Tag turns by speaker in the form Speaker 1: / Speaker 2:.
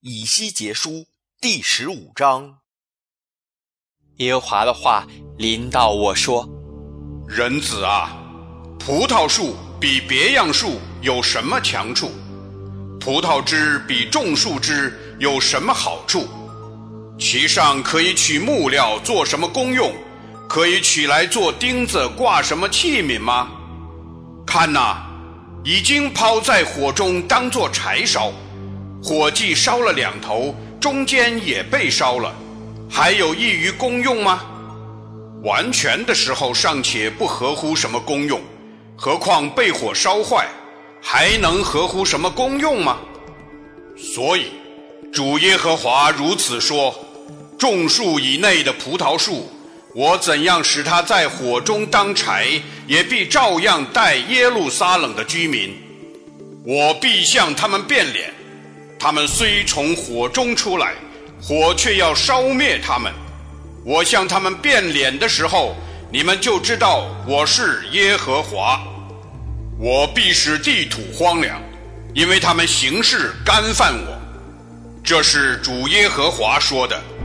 Speaker 1: 以西结书第15章。
Speaker 2: 耶和华的话临到我说：
Speaker 3: 人子啊，葡萄树比别样树有什么强处？葡萄枝比种树枝有什么好处？其上可以取木料做什么功用？可以取来做钉子挂什么器皿吗？看哪，已经抛在火中当作柴烧，火既烧了2头，中间也被烧了，还有益于功用吗？完全的时候尚且不合乎什么功用，何况被火烧坏，还能合乎什么功用吗？所以主耶和华如此说：种树以内的葡萄树，我怎样使它在火中当柴，也必照样待耶路撒冷的居民。我必向他们变脸，他们虽从火中出来，火却要烧灭他们。我向他们变脸的时候，你们就知道我是耶和华。我必使地土荒凉，因为他们行事干犯我。这是主耶和华说的。